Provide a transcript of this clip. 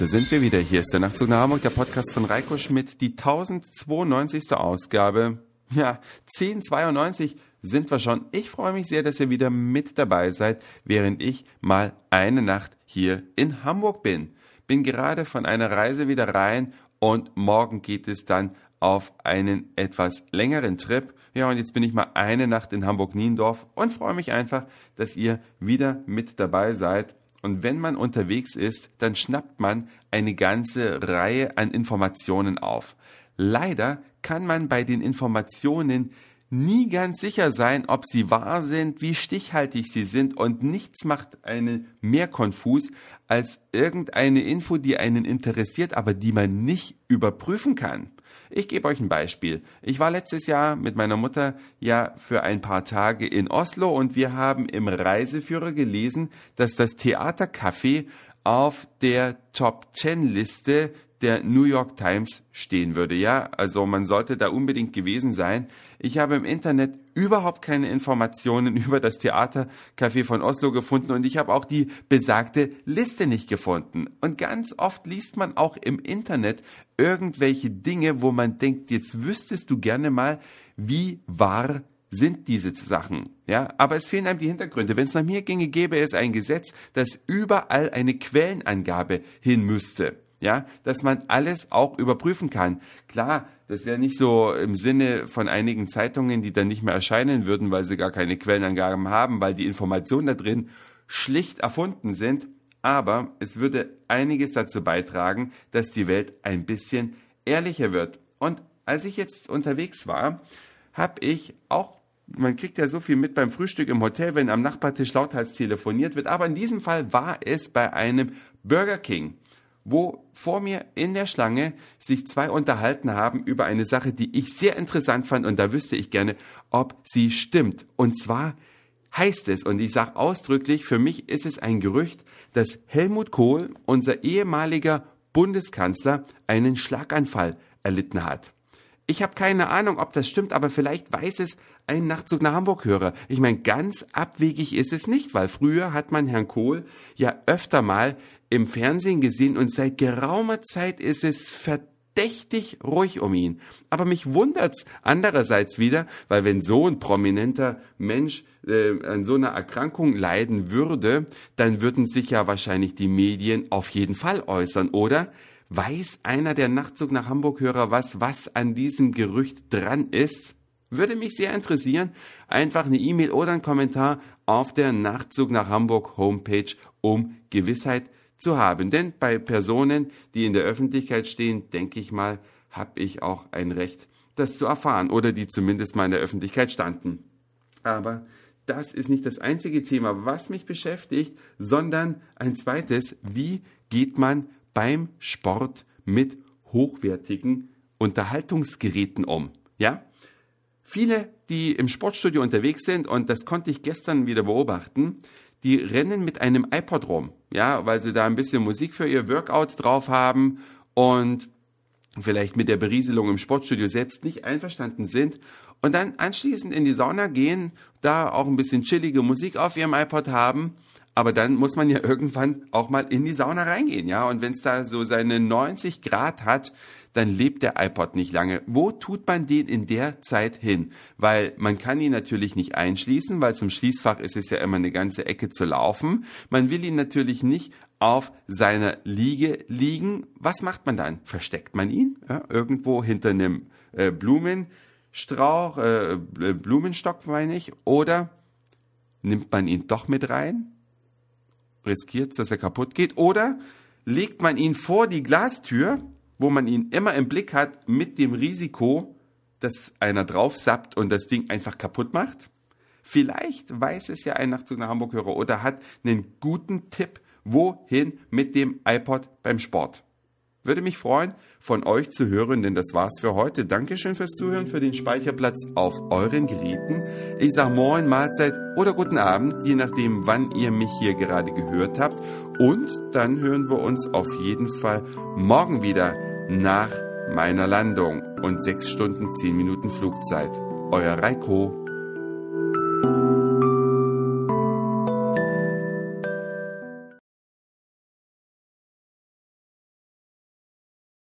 Da sind wir wieder. Hier ist der Nachtzug nach Hamburg, der Podcast von Reiko Schmidt, die 1092. Ausgabe. Ja, 1092 sind wir schon. Ich freue mich sehr, dass ihr wieder mit dabei seid, während ich mal eine Nacht hier in Hamburg bin. Bin gerade von einer Reise wieder rein und morgen geht es dann auf einen etwas längeren Trip. Ja, und jetzt bin ich mal eine Nacht in Hamburg-Niendorf und freue mich einfach, dass ihr wieder mit dabei seid. Und wenn man unterwegs ist, dann schnappt man eine ganze Reihe an Informationen auf. Leider kann man bei den Informationen nie ganz sicher sein, ob sie wahr sind, wie stichhaltig sie sind, und nichts macht einen mehr konfus als irgendeine Info, die einen interessiert, aber die man nicht überprüfen kann. Ich gebe euch ein Beispiel. Ich war letztes Jahr mit meiner Mutter ja für ein paar Tage in Oslo und wir haben im Reiseführer gelesen, dass das Theatercafé auf der Top-10-Liste der New York Times stehen würde. Ja, also man sollte da unbedingt gewesen sein. Ich habe im Internet überhaupt keine Informationen über das Theatercafé von Oslo gefunden und ich habe auch die besagte Liste nicht gefunden. Und ganz oft liest man auch im Internet irgendwelche Dinge, wo man denkt, jetzt wüsstest du gerne mal, wie wahr sind diese Sachen. Ja, aber es fehlen einem die Hintergründe. Wenn es nach mir ginge, gäbe es ein Gesetz, das überall eine Quellenangabe hin müsste. Ja, dass man alles auch überprüfen kann. Klar, das wäre nicht so im Sinne von einigen Zeitungen, die dann nicht mehr erscheinen würden, weil sie gar keine Quellenangaben haben, weil die Informationen da drin schlicht erfunden sind. Aber es würde einiges dazu beitragen, dass die Welt ein bisschen ehrlicher wird. Und als ich jetzt unterwegs war, habe ich auch, man kriegt ja so viel mit beim Frühstück im Hotel, wenn am Nachbartisch lauthals telefoniert wird, aber in diesem Fall war es bei einem Burger King, wo vor mir in der Schlange sich zwei unterhalten haben über eine Sache, die ich sehr interessant fand, und da wüsste ich gerne, ob sie stimmt. Und zwar heißt es, und ich sage ausdrücklich, für mich ist es ein Gerücht, dass Helmut Kohl, unser ehemaliger Bundeskanzler, einen Schlaganfall erlitten hat. Ich habe keine Ahnung, ob das stimmt, aber vielleicht weiß es ein Nachtzug nach Hamburg-Hörer. Ich meine, ganz abwegig ist es nicht, weil früher hat man Herrn Kohl ja öfter mal im Fernsehen gesehen und seit geraumer Zeit ist es verdächtig ruhig um ihn. Aber mich wundert's andererseits wieder, weil wenn so ein prominenter Mensch an so einer Erkrankung leiden würde, dann würden sich ja wahrscheinlich die Medien auf jeden Fall äußern, oder? Weiß einer der Nachtzug nach Hamburg-Hörer was an diesem Gerücht dran ist? Würde mich sehr interessieren. Einfach eine E-Mail oder ein Kommentar auf der Nachtzug nach Hamburg Homepage, um Gewissheit zu haben. Denn bei Personen, die in der Öffentlichkeit stehen, denke ich mal, habe ich auch ein Recht, das zu erfahren, oder die zumindest mal in der Öffentlichkeit standen. Aber das ist nicht das einzige Thema, was mich beschäftigt, sondern ein zweites: Wie geht man beim Sport mit hochwertigen Unterhaltungsgeräten um? Ja? Viele, die im Sportstudio unterwegs sind, und das konnte ich gestern wieder beobachten, die rennen mit einem iPod rum, ja, weil sie da ein bisschen Musik für ihr Workout drauf haben und vielleicht mit der Berieselung im Sportstudio selbst nicht einverstanden sind und dann anschließend in die Sauna gehen, da auch ein bisschen chillige Musik auf ihrem iPod haben. Aber dann muss man ja irgendwann auch mal in die Sauna reingehen, ja. Und wenn es da so seine 90 Grad hat, dann lebt der iPod nicht lange. Wo tut man den in der Zeit hin? Weil man kann ihn natürlich nicht einschließen, weil zum Schließfach ist es ja immer eine ganze Ecke zu laufen. Man will ihn natürlich nicht auf seiner Liege liegen. Was macht man dann? Versteckt man ihn? Ja, irgendwo hinter einem Blumenstrauch, Blumenstock meine ich. Oder nimmt man ihn doch mit rein? Riskiert, dass er kaputt geht, oder legt man ihn vor die Glastür, wo man ihn immer im Blick hat, mit dem Risiko, dass einer drauf sappt und das Ding einfach kaputt macht? Vielleicht weiß es ja ein Nachtzug nach Hamburg-Hörer oder hat einen guten Tipp, wohin mit dem iPod beim Sport. Würde mich freuen, von euch zu hören, denn das war's für heute. Dankeschön fürs Zuhören, für den Speicherplatz auf euren Geräten. Ich sag Moin, Mahlzeit oder guten Abend, je nachdem, wann ihr mich hier gerade gehört habt. Und dann hören wir uns auf jeden Fall morgen wieder nach meiner Landung und 6 Stunden 10 Minuten Flugzeit. Euer Reiko.